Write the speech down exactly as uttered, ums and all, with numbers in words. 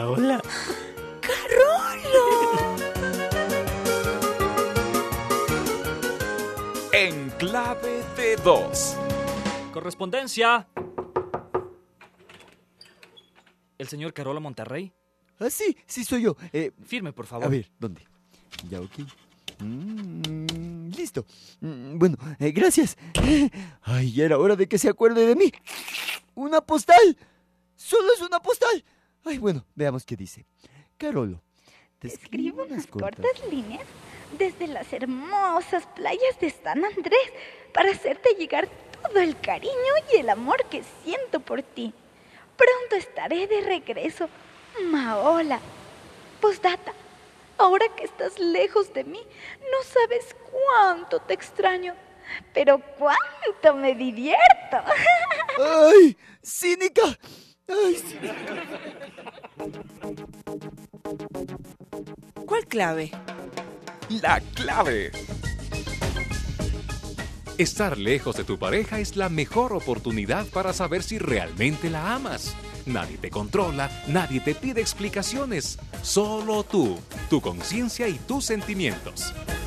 Hola, hola. ¡Carolo! En clave de dos. Correspondencia. ¿El señor Carola Monterrey? Ah, sí, sí soy yo. Eh, Firme, por favor. a ver, ¿dónde? Ya, ok. Mm, listo. Mm, bueno, eh, gracias. Ay, ya era hora de que se acuerde de mí. ¡Una postal! ¡Solo es una postal! Ay, bueno, veamos qué dice. Carolo, te escribo unas cortas líneas desde las hermosas playas de San Andrés para hacerte llegar todo el cariño y el amor que siento por ti. Pronto estaré de regreso. Maola. Postdata. Ahora que estás lejos de mí, no sabes cuánto te extraño, pero cuánto me divierto. ¡Ay, cínica! ¡Ay, cínica! ¿Cuál clave? La clave. Estar lejos de tu pareja es la mejor oportunidad para saber si realmente la amas. Nadie te controla, nadie te pide explicaciones. Solo tú, tu conciencia y tus sentimientos.